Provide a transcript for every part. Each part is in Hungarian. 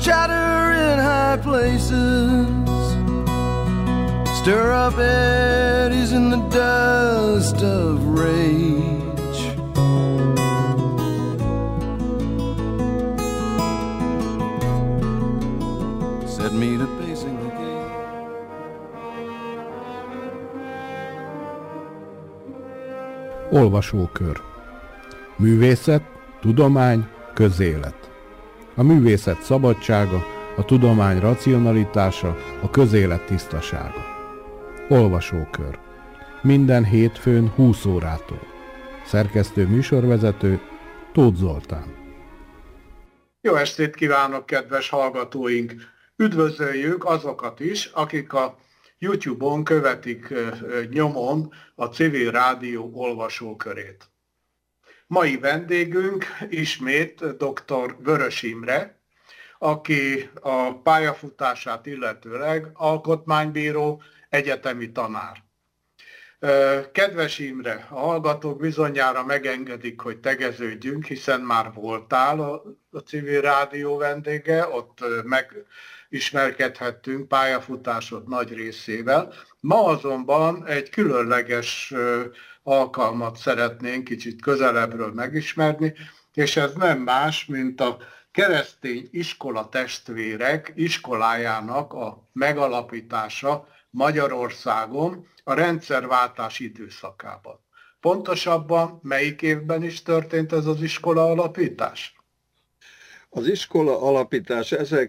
chatter in high places, stir up eddies in the dust of rage. Set me to pacing the gate. Olvasókör. Művészet, tudomány, közélet. A művészet szabadsága, a tudomány racionalitása, a közélet tisztasága. Olvasókör. Minden hétfőn 20 órától. Szerkesztő műsorvezető Tóth Zoltán. Jó estét kívánok, kedves hallgatóink! Üdvözöljük azokat is, akik a YouTube-on követik nyomon a Civil Rádió olvasókörét. Mai vendégünk ismét dr. Vörös Imre, aki a pályafutását illetőleg alkotmánybíró, egyetemi tanár. Kedves Imre, a hallgatók bizonyára megengedik, hogy tegeződjünk, hiszen már voltál a Civil Rádió vendége, ott megismerkedhettünk pályafutásod nagy részével. Ma azonban egy különleges alkalmat szeretnénk kicsit közelebbről megismerni, és ez nem más, mint a Keresztény Iskola Testvérek iskolájának a megalapítása Magyarországon a rendszerváltás időszakában. Pontosabban melyik évben is történt ez az iskola alapítás? Az iskola alapítás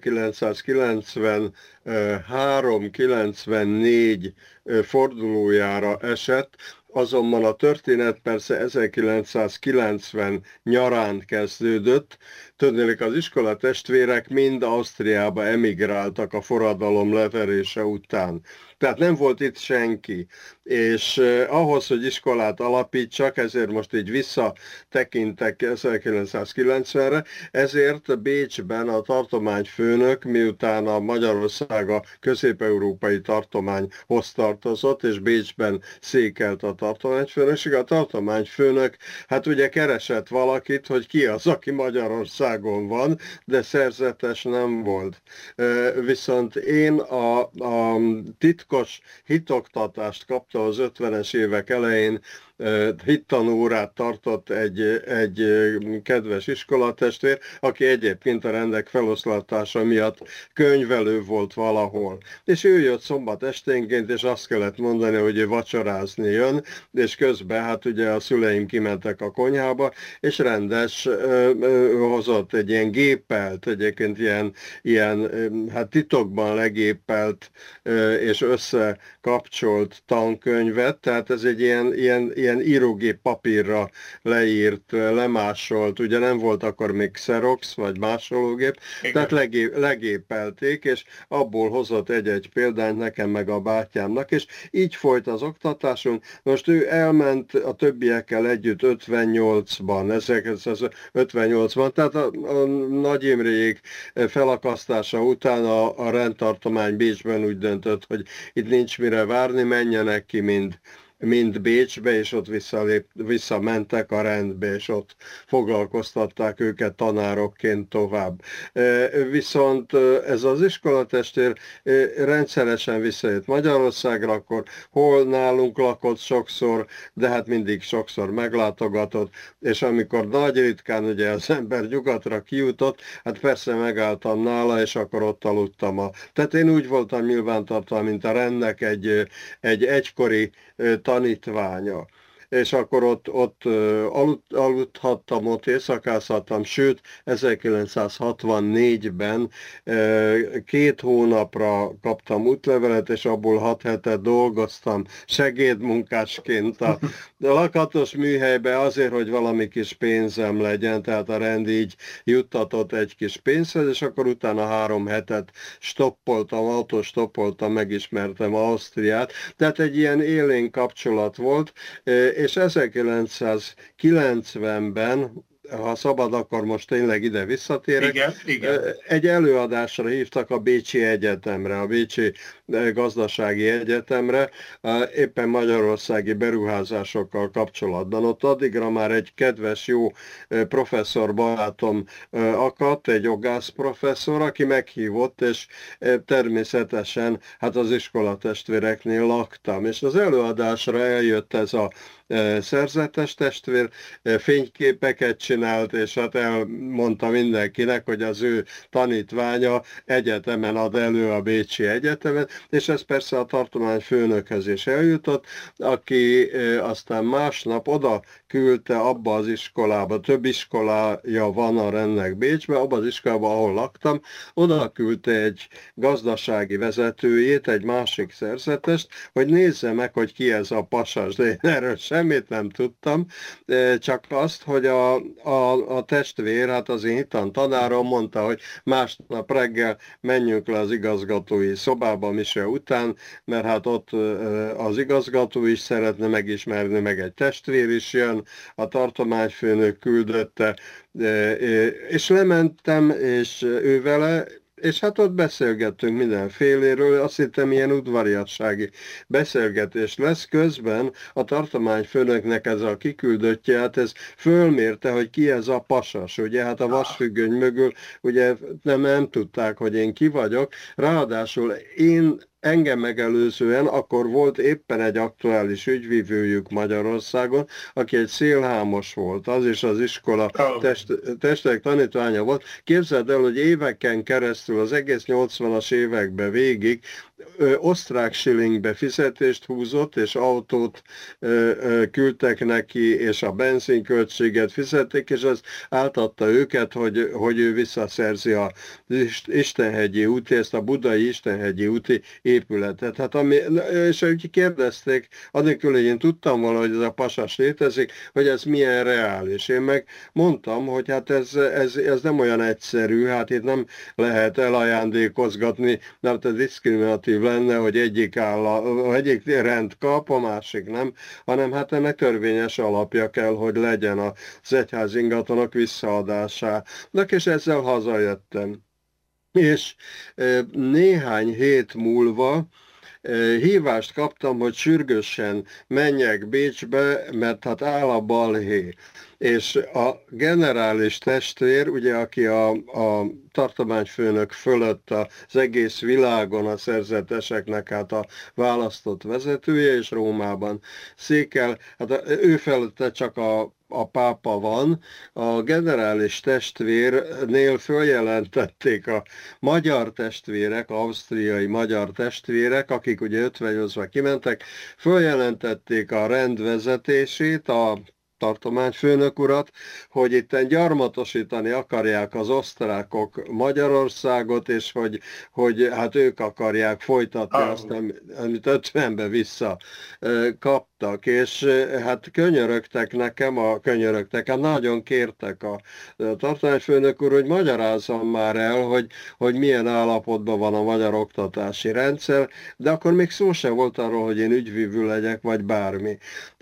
1993-94 fordulójára esett, azonban a történet persze 1990 nyarán kezdődött. Tudnélik, az iskola testvérek mind Ausztriába emigráltak a forradalom leverése után. Tehát nem volt itt senki, és ahhoz, hogy iskolát alapítsak, ezért most így visszatekintek 1990-re, ezért Bécsben a tartományfőnök, miután a Magyarország a közép-európai tartományhoz tartozott, és Bécsben székelt a tartományfőnökség, a tartományfőnök hát ugye keresett valakit, hogy ki az, aki Magyarországon van, de szerzetes nem volt. Viszont én a titkos hitoktatást kaptam az 50-es évek elején, hittanórát tartott egy kedves iskolatestvér, aki egyébként a rendek feloszlatása miatt könyvelő volt valahol. És ő jött szombat esténként, és azt kellett mondani, hogy ő vacsorázni jön, és közben hát ugye a szüleim kimentek a konyhába, és rendes hozott egy ilyen gépelt, egyébként ilyen hát titokban legépelt és összekapcsolt tankönyvet, tehát ez egy ilyen írógép papírra leírt, lemásolt, ugye nem volt akkor még Xerox vagy másológép, tehát legépelték, és abból hozott egy-egy példányt nekem meg a bátyámnak, és így folyt az oktatásunk. Most ő elment a többiekkel együtt 1958-ban, tehát a Nagy Imréjék felakasztása után a rendtartomány Bécsben úgy döntött, hogy itt nincs mire várni, menjenek ki mind Bécsbe, és ott visszamentek a rendbe, és ott foglalkoztatták őket tanárokként tovább. Viszont ez az iskolatestvér rendszeresen visszajött Magyarországra, akkor hol nálunk lakott sokszor, de hát mindig sokszor meglátogatott, és amikor nagy ritkán ugye az ember nyugatra kijutott, hát persze megálltam nála, és akkor ott aludtam. Tehát én úgy voltam nyilvántartva, mint a rendnek egy egykori tanítványa. És akkor ott aludhattam, ott éjszakázhattam, sőt 1964-ben 2 hónapra kaptam útlevelet, és abból 6 hetet dolgoztam segédmunkásként a lakatos műhelybe azért, hogy valami kis pénzem legyen, tehát a rend így juttatott egy kis pénzhez, és akkor utána 3 hetet autostoppoltam, megismertem Ausztriát, tehát egy ilyen élénk kapcsolat volt, és 1990-ben ha szabad, akkor most tényleg ide visszatérek. Igen. Egy előadásra hívtak a Bécsi Egyetemre, a Bécsi Gazdasági Egyetemre, éppen magyarországi beruházásokkal kapcsolatban. Ott addigra már egy kedves, jó professzor barátom akadt, egy jogász professzor, aki meghívott, és természetesen hát az iskolatestvéreknél laktam. És az előadásra eljött ez a szerzetes testvér, fényképeket csinált, és hát elmondta mindenkinek, hogy az ő tanítványa egyetemen ad elő a Bécsi Egyetemen, és ez persze a tartományfőnökhez is eljutott, aki aztán másnap oda küldte abba az iskolába, több iskolája van a rendnek Bécsben, abba az iskolába, ahol laktam, oda küldte egy gazdasági vezetőjét, egy másik szerzetest, hogy nézze meg, hogy ki ez a pasas, de én erről semmit nem tudtam, csak azt, hogy a testvér, hát az én hittan tanárom mondta, hogy másnap reggel menjünk le az igazgatói szobába mise után, mert hát ott az igazgató is szeretne megismerni, meg egy testvér is jön, a tartományfőnök küldötte, és lementem, és ő vele, és hát ott beszélgettünk mindenféléről, azt hittem ilyen udvariassági beszélgetés lesz. Közben a tartományfőnöknek ez a kiküldöttje, hát ez fölmérte, hogy ki ez a pasas, ugye, hát a vasfüggöny mögül, ugye nem tudták, hogy én ki vagyok, ráadásul engem megelőzően akkor volt éppen egy aktuális ügyvívőjük Magyarországon, aki egy szélhámos volt, az is az iskola testek tanítványa volt. Képzeld el, hogy éveken keresztül, az egész 80-as években végig osztrák shillingbe fizetést húzott, és autót küldtek neki, és a benzinköltséget fizették, és az átadta őket, hogy ő visszaszerzi az Istenhegyi úti, ezt a budai Istenhegyi úti épületet. Hát és ők kérdezték, anélkül, hogy én tudtam volna, hogy ez a pasas létezik, hogy ez milyen reális. Én meg mondtam, hogy hát ez nem olyan egyszerű, hát itt nem lehet elajándékozgatni, nem te diszkriminatív lenne, hogy egyik rend kap, a másik nem, hanem hát ennek törvényes alapja kell, hogy legyen az egyház ingatlanok visszaadásának, és ezzel hazajöttem. És néhány hét múlva hívást kaptam, hogy sürgősen menjek Bécsbe, mert hát áll a balhé. És a generális testvér, ugye, aki a tartományfőnök fölött az egész világon a szerzeteseknek hát a választott vezetője, és Rómában székel, hát ő fölötte csak a pápa van, a generális testvérnél följelentették a magyar testvérek, ausztriai magyar testvérek, akik ugye 58-ban kimentek, följelentették a rendvezetését, a tartományfőnök urat, hogy itten gyarmatosítani akarják az osztrákok Magyarországot, és hogy hát ők akarják folytatni azt, amit 50-ben vissza kaptak, és hát könyörögtek nekem, nagyon kértek a tartományfőnök úr, hogy magyarázzam már el, hogy milyen állapotban van a magyar oktatási rendszer, de akkor még szó sem volt arról, hogy én ügyvívő legyek, vagy bármi.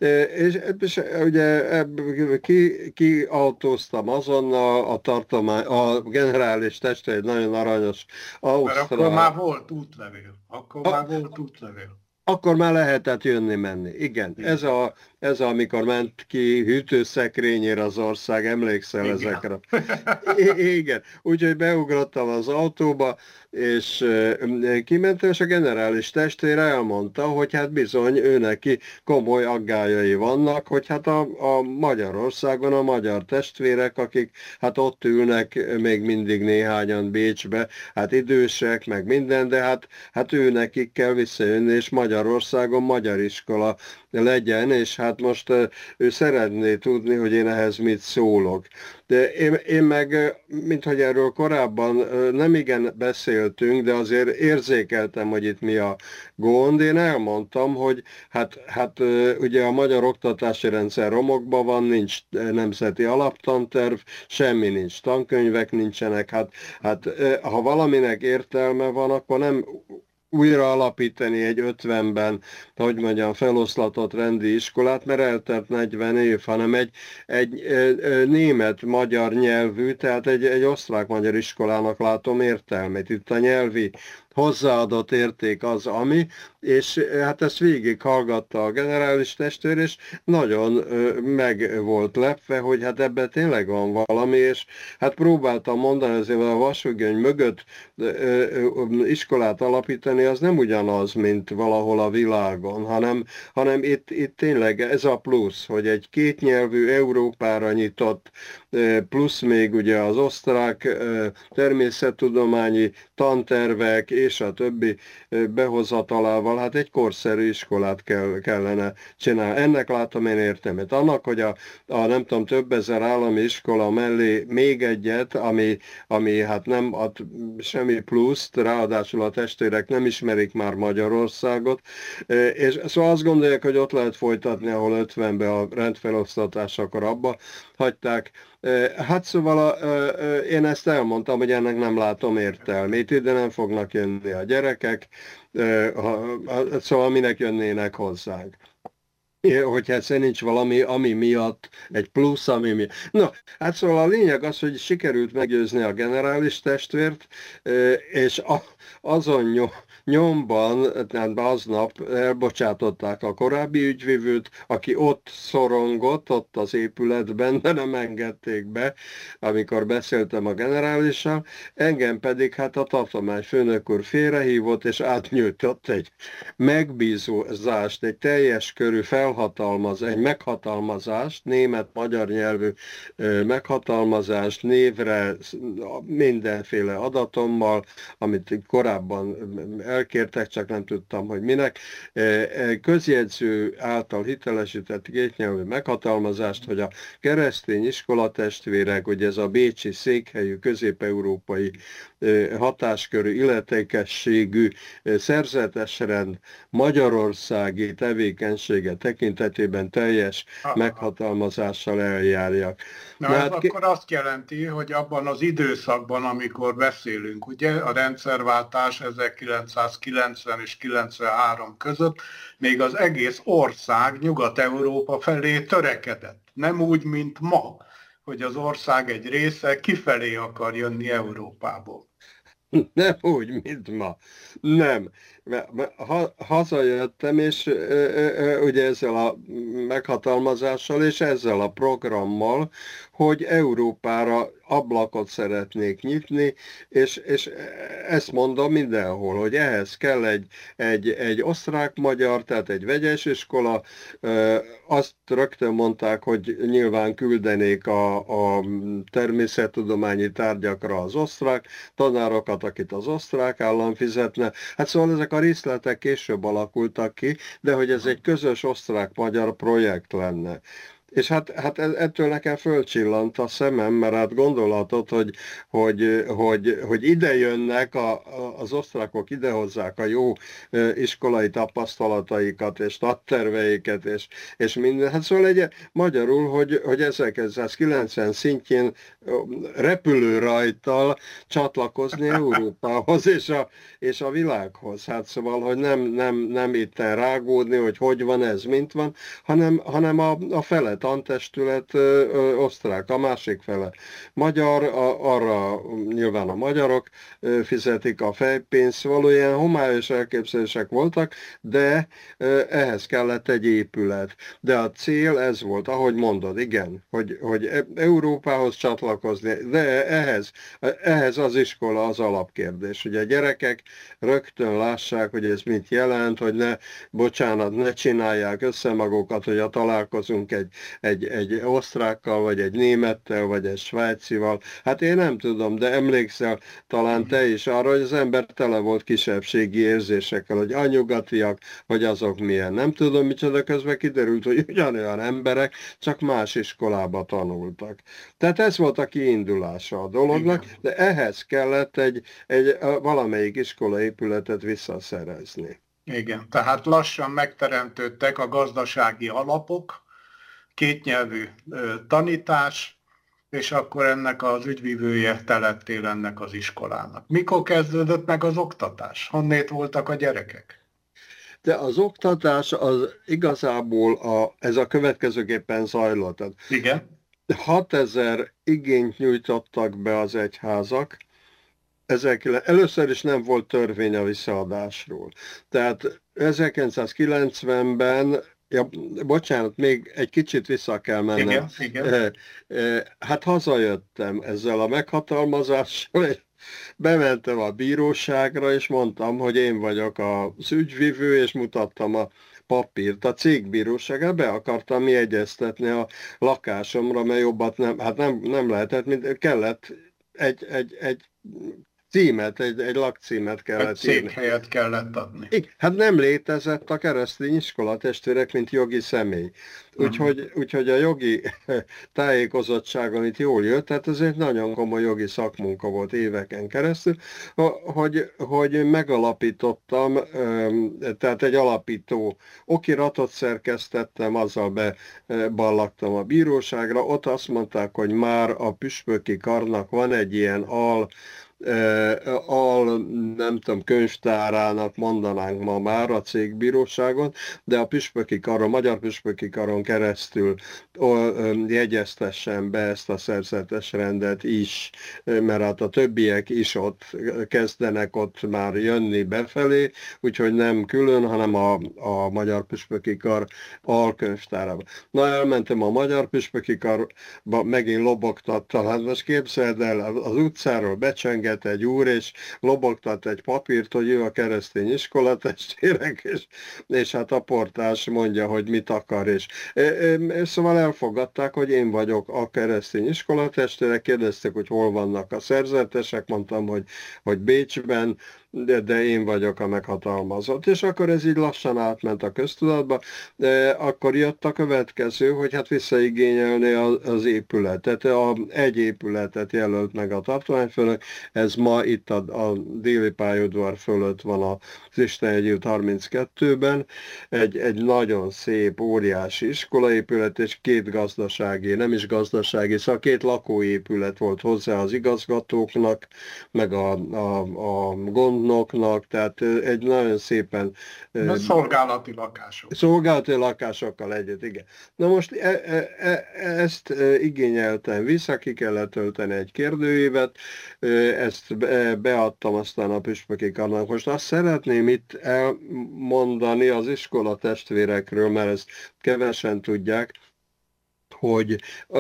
És ugye ki autóztam azonnal, a generális testvér egy nagyon aranyos ausztrál. Mert akkor már volt útlevél. Akkor már lehetett jönni-menni. Igen. Ez amikor ment ki hűtőszekrényére az ország, emlékszel ezekre? Igen. Úgyhogy beugrottam az autóba, és kimentem, és a generális testvér elmondta, hogy hát bizony ő neki komoly aggályai vannak, hogy hát a Magyarországon a magyar testvérek, akik hát ott ülnek még mindig néhányan Bécsbe, hát idősek, meg minden, de hát ő nekik kell visszajönni, és Magyarországon magyar iskola legyen, és hát most ő szeretné tudni, hogy én ehhez mit szólok. De én meg, mint hogy erről korábban nem igen beszéltünk, de azért érzékeltem, hogy itt mi a gond. Én elmondtam, hogy hát ugye a magyar oktatási rendszer romokban van, nincs nemzeti alaptanterv, semmi nincs, tankönyvek nincsenek, hát ha valaminek értelme van, akkor nem újra alapítani egy 50-ben, hogy mondjam, feloszlatott rendi iskolát, mert eltelt 40 év, hanem egy német-magyar nyelvű, tehát egy osztrák-magyar iskolának látom értelmét. Itt a nyelvi hozzáadott érték az, ami, és hát ezt végig hallgatta a generális testvér, és nagyon meg volt lepve, hogy hát ebben tényleg van valami, és hát próbáltam mondani, azért a vasfüggöny mögött iskolát alapítani, az nem ugyanaz, mint valahol a világon, hanem itt tényleg ez a plusz, hogy egy kétnyelvű Európára nyitott, plusz még ugye az osztrák természettudományi tantervek és a többi behozatalával, hát egy korszerű iskolát kellene csinálni. Ennek látom én értelmet. Annak, hogy a nem tudom, több ezer állami iskola mellé még egyet, ami hát nem ad semmi pluszt, ráadásul a testvérek nem ismerik már Magyarországot, és szóval azt gondolják, hogy ott lehet folytatni, ahol 50-ben a rendfelosztatásakor abba hagyták. Hát szóval én ezt elmondtam, hogy ennek nem látom értelmét, ide nem fognak jönni a gyerekek, szóval minek jönnének hozzánk. Hogyha egyszer nincs valami, ami miatt, egy plusz, ami miatt. No, hát szóval a lényeg az, hogy sikerült meggyőzni a generális testvért, és azon nyomban, tehát aznap elbocsátották a korábbi ügyvivőt, aki ott szorongott, ott az épületben, de nem engedték be, amikor beszéltem a generálissal, engem pedig hát a tartomány főnök úr félrehívott, és átnyújtott egy megbízást, egy teljes körű egy meghatalmazást, német-magyar nyelvű meghatalmazást, névre, mindenféle adatommal, amit korábban elkértek, csak nem tudtam, hogy minek. Közjegyző által hitelesített kétnyelvű meghatalmazást, hogy a keresztény iskolatestvérek, ugye ez a bécsi székhelyű közép-európai hatáskörű illetékességű szerzetes rend magyarországi tevékenysége tekintetében teljes meghatalmazással eljárjak. Na ez akkor azt jelenti, hogy abban az időszakban, amikor beszélünk, ugye a rendszerváltás 1990 és 93 között, még az egész ország Nyugat-Európa felé törekedett. Nem úgy, mint ma, hogy az ország egy része kifelé akar jönni Európából. Nem úgy, mint ma. Nem. Hazajöttem, és ugye ezzel a meghatalmazással és ezzel a programmal, hogy Európára ablakot szeretnék nyitni, és ezt mondom mindenhol, hogy ehhez kell egy osztrák-magyar, tehát egy vegyes iskola, azt rögtön mondták, hogy nyilván küldenék a természettudományi tárgyakra az osztrák tanárokat, akit az osztrák állam fizetne. Hát szóval ezek a részletek később alakultak ki, de hogy ez egy közös osztrák-magyar projekt lenne. És hát ettől nekem fölcsillant a szemem, mert hát gondolhatod, hogy ide jönnek, az osztrákok idehozzák a jó iskolai tapasztalataikat és tanterveiket és minden. Hát szóval magyarul, hogy 1990 szintjén repülőrajttal csatlakozni Európához és a világhoz. Hát szóval, hogy nem itten rágódni, hogy van ez, mint van, hanem a fele tantestület osztrák, a másik fele magyar, arra nyilván a magyarok fizetik a fejpénzt, valójában homályos elképzelések voltak, de ehhez kellett egy épület. De a cél ez volt, ahogy mondod, igen, hogy Európához csatlakozni, de ehhez az iskola az alapkérdés, hogy a gyerekek rögtön lássák, hogy ez mit jelent, hogy ne csinálják össze magukat, hogy találkozunk egy osztrákkal, vagy egy némettel, vagy egy svájcival. Hát én nem tudom, de emlékszel talán te is arra, hogy az ember tele volt kisebbségi érzésekkel, hogy a nyugatiak, hogy azok milyen. Nem tudom, micsoda, közben kiderült, hogy ugyanolyan emberek, csak más iskolába tanultak. Tehát ez volt a kiindulása a dolognak, de ehhez kellett egy valamelyik iskolaépületet visszaszerezni. Igen, tehát lassan megteremtődtek a gazdasági alapok, kétnyelvű tanítás, és akkor ennek az ügyvivője te lettél ennek az iskolának. Mikor kezdődött meg az oktatás? Honnét voltak a gyerekek? De az oktatás az igazából ez a következőképpen zajlott. Igen. 6000 igényt nyújtottak be az egyházak, először is nem volt törvény a visszaadásról. Tehát 1990-ben, bocsánat, még egy kicsit vissza kell mennem. Igen. Hát hazajöttem ezzel a meghatalmazással, és bementem a bíróságra, és mondtam, hogy én vagyok az ügyvivő, és mutattam a papírt. A cégbíróságra be akartam jegyeztetni a lakásomra, mert jobbat nem lehetett, mint kellett egy címet, egy lakcímet kellett írni. Székhelyet kellett adni. Hát nem létezett a keresztény iskolatestvérek, mint jogi személy. Úgyhogy a jogi tájékozottságon itt jól jött, tehát ez egy nagyon komoly jogi szakmunka volt éveken keresztül, hogy megalapítottam, tehát egy alapító okiratot szerkesztettem, azzal beballagtam a bíróságra, ott azt mondták, hogy már a püspöki karnak van egy ilyen nem tudom, könyvtárának mondanánk ma már a cégbíróságon, de a püspöki karon, magyar püspöki karon keresztül jegyeztessen be ezt a szerzetes rendet is, mert hát a többiek is ott kezdenek ott már jönni befelé, úgyhogy nem külön, hanem a magyar püspöki kar alkönyvtárába. Na, elmentem a magyar püspöki karba, megint lobogtattam, hát most képzeld el, az utcáról becsengett egy úr, és lobogtat egy papírt, hogy ő a keresztény iskolatestvérek, és hát a portás mondja, hogy mit akar, és szóval elfogadták, hogy én vagyok a keresztény iskolatestvérek, kérdezték, hogy hol vannak a szerzetesek, mondtam, hogy Bécsben, de én vagyok a meghatalmazott. És akkor ez így lassan átment a köztudatba, akkor jött a következő, hogy hát visszaigényelni az épületet. Egy épületet jelölt meg a tartományfőnök, ez ma itt a déli pályaudvar fölött van az Istenhegyi 32-ben, egy nagyon szép, óriási iskolaépület, és két gazdasági, nem is gazdasági, szóval két lakóépület volt hozzá az igazgatóknak, meg a gondnoknak, tehát egy nagyon szépen... Szolgálati lakások. Szolgálati lakásokkal együtt, igen. Na most ezt igényeltem vissza, ki kellett tölteni egy kérdőívet, ezt beadtam aztán a püspöki karnak. Most azt szeretném itt elmondani az iskolatestvérekről, mert ezt kevesen tudják, hogy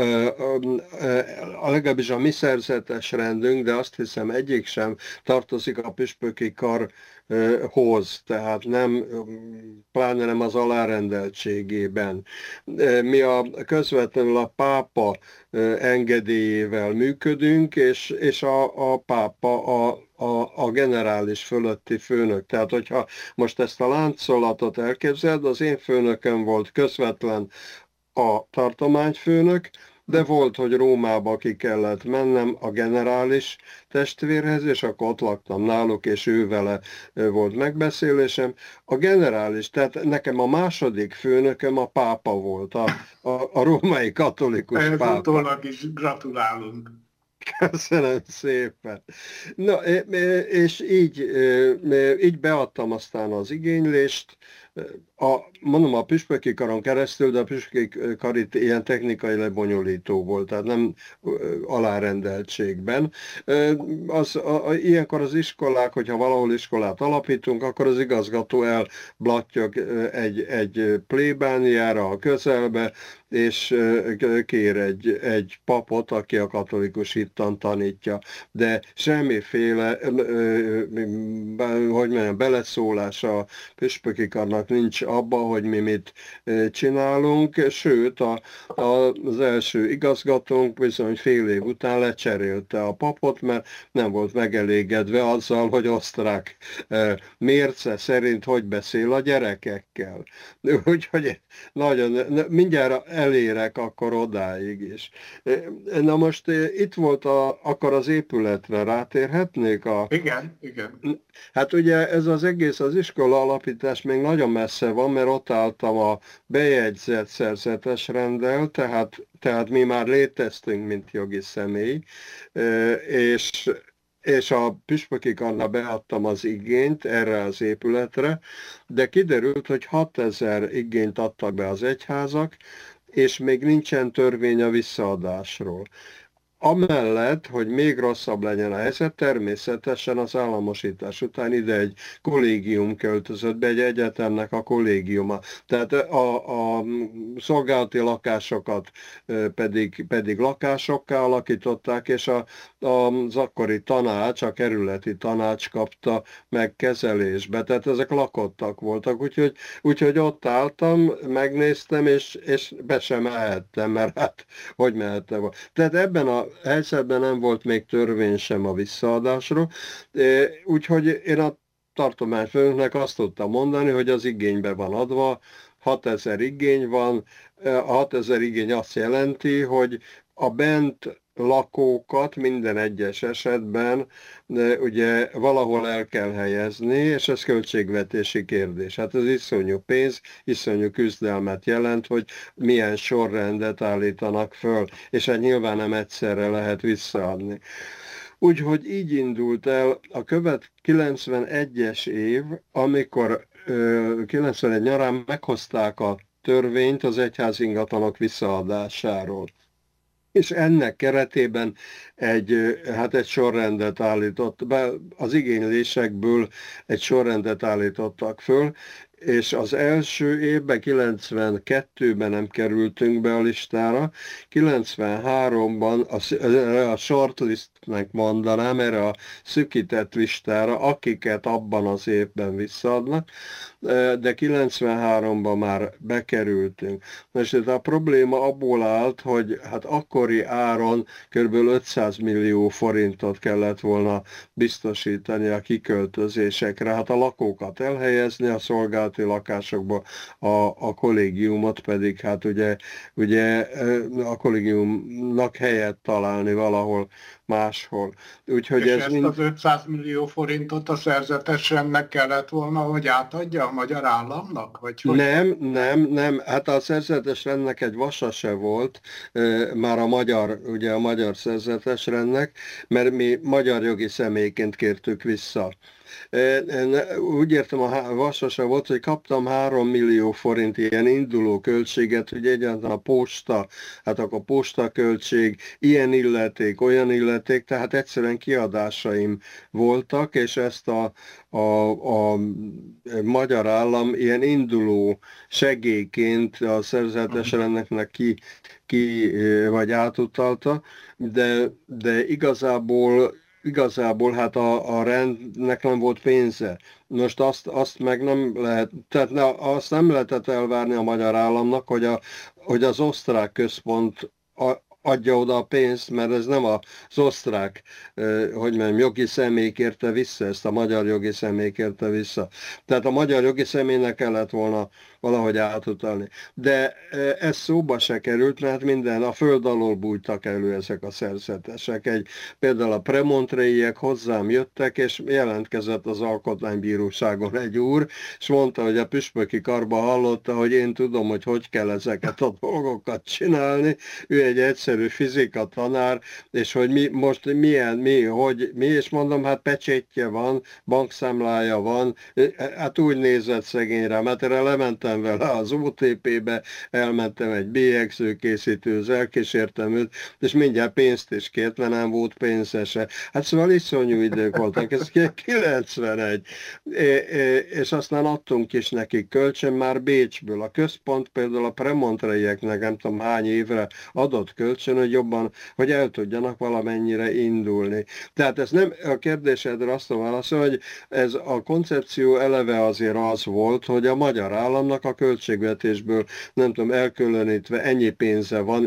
legalábbis a mi szerzetes rendünk, de azt hiszem egyik sem tartozik a püspöki karhoz, tehát nem, pláne nem az alárendeltségében. Mi közvetlenül a pápa engedélyével működünk, és a pápa a generális fölötti főnök. Tehát, hogyha most ezt a láncolatot elképzeled, az én főnököm volt közvetlen a tartományfőnök, de volt, hogy Rómába ki kellett mennem a generális testvérhez, és akkor ott laktam náluk, és ő vele volt megbeszélésem. A generális, tehát nekem a második főnököm a pápa volt, a római katolikus pápa. Utólag is gratulálunk. Köszönöm szépen. Na, és így beadtam aztán az igénylést, mondom a püspöki karon keresztül, de a püspöki kar itt ilyen technikai lebonyolító volt, tehát nem alárendeltségben. Ilyenkor az iskolák, hogyha valahol iskolát alapítunk, akkor az igazgató elblattyog egy plébániára a közelbe, és kér egy papot, aki a katolikus hittan tanítja. De semmiféle, beleszólása a püspöki karnak nincs abba, hogy mi mit csinálunk, sőt az első igazgatónk bizony fél év után lecserélte a papot, mert nem volt megelégedve azzal, hogy osztrák mérce szerint hogy beszél a gyerekekkel. Úgyhogy nagyon, mindjárt elérek akkor odáig is. Na most itt volt akkor az épületre rátérhetnék? Igen. Hát ugye ez az egész, az iskola alapítás még nagyon nagyon messze van, mert ott álltam a bejegyzett szerzetes renddel, tehát mi már léteztünk, mint jogi személy, és a püspöki karra beadtam az igényt erre az épületre, de kiderült, hogy 6000 igényt adtak be az egyházak, és még nincsen törvény a visszaadásról. Amellett, hogy még rosszabb legyen a helyzet, természetesen az államosítás után ide egy kollégium költözött be, egy egyetemnek a kollégiuma. Tehát a szolgálati lakásokat pedig lakásokká alakították, és az akkori tanács, a kerületi tanács kapta meg kezelésbe. Tehát ezek lakottak voltak, úgyhogy ott álltam, megnéztem, és be sem mehettem, mert hát hogy mehettem. Tehát ebben a helyzetben nem volt még törvény sem a visszaadásról, úgyhogy én a tartományfőnöknek azt tudtam mondani, hogy az igénybe van adva, 6000 igény van, a 6000 igény azt jelenti, hogy a bent lakókat minden egyes esetben ugye valahol el kell helyezni, és ez költségvetési kérdés. Hát ez iszonyú pénz, iszonyú küzdelmet jelent, hogy milyen sorrendet állítanak föl, és hát nyilván nem egyszerre lehet visszaadni. Úgyhogy így indult el a 91-es év, amikor 91 nyarán meghozták a törvényt az egyházi ingatlanok visszaadásáról. És ennek keretében egy sorrendet állított be, az igénylésekből egy sorrendet állítottak föl, és az első évben, 92-ben nem kerültünk be a listára, 93-ban a shortlistnek mondanám, erre a szükített listára, akiket abban az évben visszaadnak, de 93-ban már bekerültünk. Most a probléma abból állt, hogy hát akkori áron kb. 500 millió forintot kellett volna biztosítani a kiköltözésekre, hát a lakókat elhelyezni a szolgálati lakásokba, a kollégiumot pedig hát ugye a kollégiumnak helyet találni valahol máshol. Úgyhogy és ezt az 500 millió forintot a szerzetesnek kellett volna, hogy átadja a magyar államnak? Vagy hogy? Nem. Hát a szerzetes rendnek egy vasa se volt, már a magyar szerzetes rendnek, mert mi magyar jogi személyként kértük vissza. Úgy értem, a vasasa volt, hogy kaptam 3 millió forint ilyen induló költséget, hogy egyáltalán a posta, hát akkor a postaköltség, ilyen illeték, olyan illeték, tehát egyszerűen kiadásaim voltak, és ezt a magyar állam ilyen induló segélyként a szerzetes rendeknek vagy átutalta, de igazából hát a rendnek nem volt pénze. Most azt meg nem lehet, tehát azt nem lehetett elvárni a magyar államnak, hogy az osztrák központ adja oda a pénzt, mert ez nem az osztrák, jogi személy kérte vissza, ezt a magyar jogi személy kérte vissza. Tehát a magyar jogi személynek kellett volna valahogy átutalni. De ez szóba se került, mert minden a föld alól bújtak elő ezek a szerzetesek. Például a premontréiek hozzám jöttek, és jelentkezett az alkotmánybíróságon egy úr, és mondta, hogy a püspöki karba hallotta, hogy én tudom, hogy kell ezeket a dolgokat csinálni. Ő egy egyszerű fizika tanár, és hogy mi, és mondom, hát pecsétje van, bankszámlája van, hát úgy nézett szegényre, mert erre lementem vele az OTP-be, elmentem egy bélyegzőkészítőhöz, elkísértem őt, és mindjárt pénzt is kért, mert nem volt pénzese. Hát szóval iszonyú idők voltak, ez 91. És aztán adtunk is nekik kölcsön már Bécsből. A központ például a premontreieknek nem tudom hány évre adott kölcsön, hogy el tudjanak valamennyire indulni. Tehát ez nem, a kérdésedre azt válaszol, hogy ez a koncepció eleve azért az volt, hogy a magyar államnak a költségvetésből, nem tudom, elkülönítve ennyi pénze van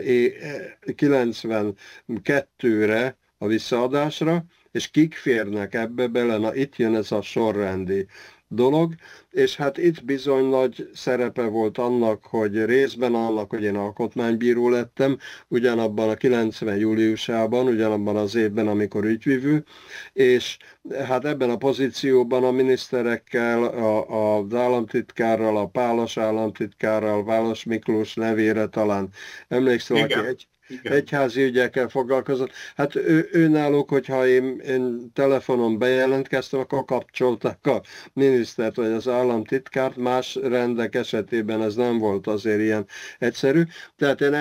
92-re a visszaadásra, és kik férnek ebbe bele, na itt jön ez a sorrendi dolog, és hát itt bizony nagy szerepe volt annak, hogy részben annak, hogy én alkotmánybíró lettem, ugyanabban a 90 júliusában, ugyanabban az évben, amikor ügyvivő, és hát ebben a pozícióban a miniszterekkel, az államtitkárral, a Pálos államtitkárral, Válasz Miklós nevére talán emlékszem, aki egyházi ügyekkel foglalkozott. Hát ő náluk, hogyha én telefonon bejelentkeztem, akkor kapcsolták a minisztert vagy az államtitkárt, más rendek esetében ez nem volt azért ilyen egyszerű. Tehát én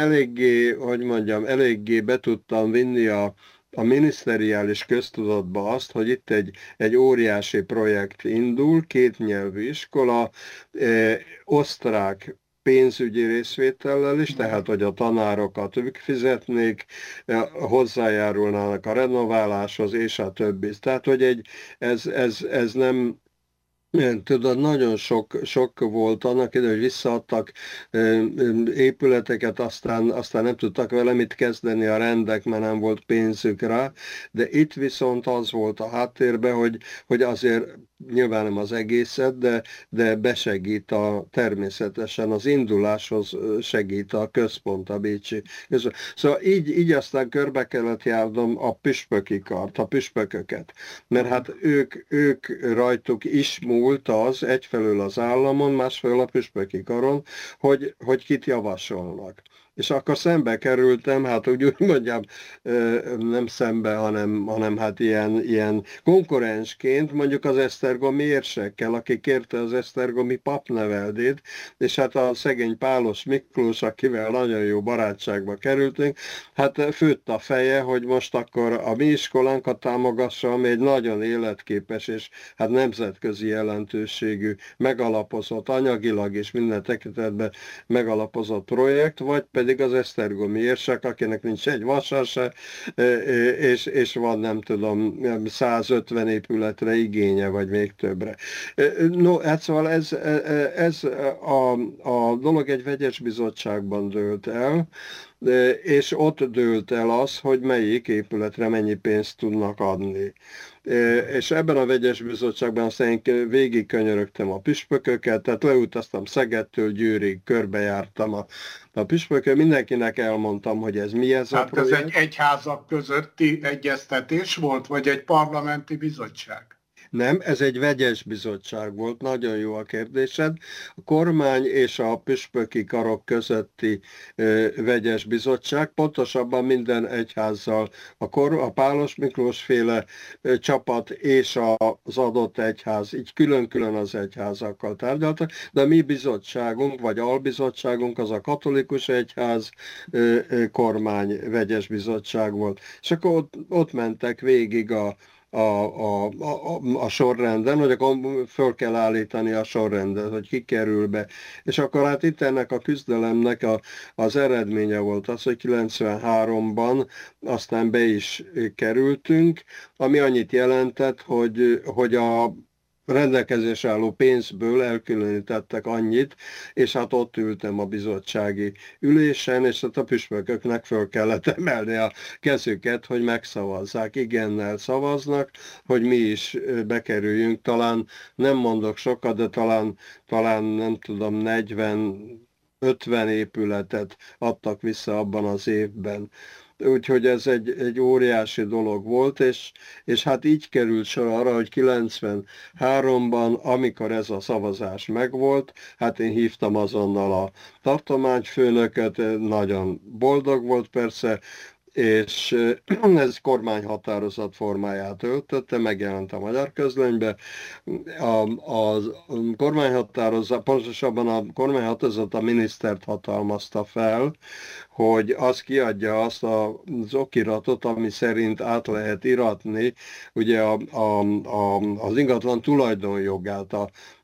eléggé be tudtam vinni a miniszteriális köztudatba azt, hogy itt egy óriási projekt indul, kétnyelvű iskola, osztrák pénzügyi részvétellel is, tehát hogy a tanárokat ők fizetnék, hozzájárulnának a renováláshoz, és a többi. Tehát, hogy ez nem... Tudod, nagyon sok volt annak idején, hogy visszaadtak épületeket, aztán nem tudtak vele mit kezdeni a rendek, mert nem volt pénzük rá, de itt viszont az volt a háttérben, hogy azért nyilván nem az egészet, de besegít természetesen az induláshoz segít a központ, a bécsi központ. Szóval így aztán körbe kellett járnom a püspöki kart, a püspököket, mert hát ők rajtuk is múlt az egyfelől az államon, másfelől a püspöki karon, hogy kit javasolnak. És akkor szembe kerültem, hát úgy mondjam, nem szembe, hanem hát ilyen konkurensként, mondjuk az esztergomi érsekkel, aki kérte az esztergomi papneveldét, és hát a szegény Pálos Miklós, akivel nagyon jó barátságba kerültünk, hát főtt a feje, hogy most akkor a mi iskolánkat támogassa, ami egy nagyon életképes és hát nemzetközi jelentőségű, megalapozott, anyagilag és minden tekintetben megalapozott projekt, vagy pedig az esztergomi érsek, akinek nincs egy vasa se, és van nem tudom 150 épületre igénye, vagy még többre. No, hát szóval ez a dolog egy vegyes bizottságban dőlt el, és ott dőlt el az, hogy melyik épületre mennyi pénzt tudnak adni. És ebben a vegyes bizottságban aztán én végig könyörögtem a püspököket, tehát leutaztam Szegedtől Győrig, körbejártam a püspököt, mindenkinek elmondtam, hogy ez mi ez a projekt. Ez egy egyházak közötti egyeztetés volt, vagy egy parlamenti bizottság? Nem, ez egy vegyes bizottság volt, nagyon jó a kérdésed. A kormány és a püspöki karok közötti vegyes bizottság, pontosabban minden egyházzal, a Pálos Miklós féle csapat és az adott egyház, így külön-külön az egyházakkal tárgyaltak, de a mi bizottságunk, vagy albizottságunk az a katolikus egyház kormány vegyes bizottság volt. És akkor ott mentek végig a sorrenden, hogy akkor föl kell állítani a sorrendet, hogy ki kerül be. És akkor hát itt ennek a küzdelemnek az eredménye volt az, hogy 93-ban aztán be is kerültünk, ami annyit jelentett, hogy a rendelkezésre álló pénzből elkülönítettek annyit, és hát ott ültem a bizottsági ülésen, és hát a püspököknek föl kellett emelni a kezüket, hogy megszavazzák, igennel szavaznak, hogy mi is bekerüljünk, talán nem mondok sokat, de talán nem tudom, 40-50 épületet adtak vissza abban az évben. Úgyhogy ez egy óriási dolog volt, és hát így került sor arra, hogy 93-ban, amikor ez a szavazás megvolt, hát én hívtam azonnal a tartományfőnököt, nagyon boldog volt persze, és ez kormányhatározat formáját öltötte, megjelent a Magyar Közlönybe. A kormányhatározat, pontosabban a kormányhatározat a minisztert hatalmazta fel, hogy az kiadja azt az okiratot, ami szerint át lehet iratni ugye az ingatlan tulajdonjogát a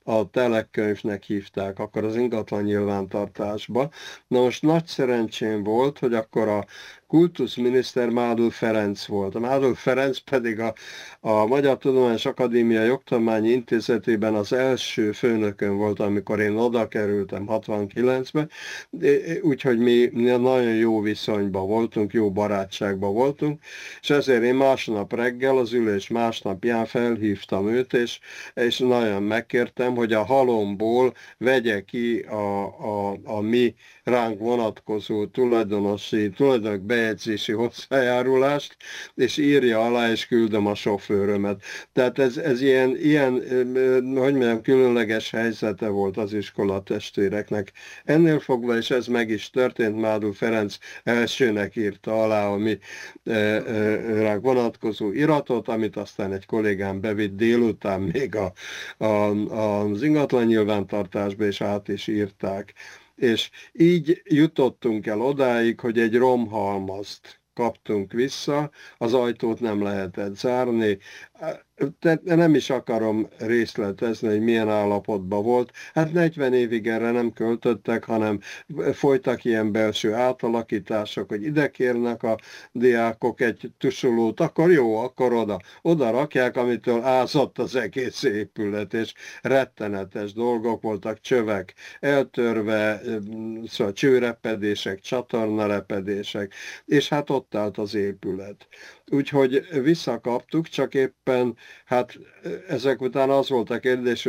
a telekkönyvnek hívták, akkor az ingatlan nyilvántartásba. Na most nagy szerencsém volt, hogy akkor a kultuszminiszter Mádl Ferenc volt. A Mádl Ferenc pedig a Magyar Tudományos Akadémia Jogtudományi Intézetében az első főnökön volt, amikor én oda kerültem 69-ben, úgyhogy mi nagyon jó viszonyban voltunk, jó barátságban voltunk, és ezért én másnap reggel, az ülés másnapján felhívtam őt, és nagyon megkértem, hogy a vegye ki a mi ránk vonatkozó tulajdonok bejegyzési hozzájárulást, és írja alá, és küldöm a sofőrömet. Tehát ez ilyen hogy mondjam, különleges helyzete volt az iskolatestvéreknek. Ennél fogva, és ez meg is történt, Mádl Ferenc elsőnek írta alá a mi ránk vonatkozó iratot, amit aztán egy kollégám bevitt délután még az ingatlan nyilvántartásba, és át is írták. És így jutottunk el odáig, hogy egy romhalmazt kaptunk vissza, az ajtót nem lehetett zárni, nem is akarom részletezni, hogy milyen állapotban volt. Hát 40 évig erre nem költöttek, hanem folytak ilyen belső átalakítások, hogy ide kérnek a diákok egy tusolót, akkor jó, akkor oda rakják, amitől ázott az egész épület, és rettenetes dolgok voltak, csövek eltörve, szóval csőrepedések, csatornarepedések, és hát ott állt az épület. Úgyhogy visszakaptuk, csak éppen hát ezek után az volt a kérdés,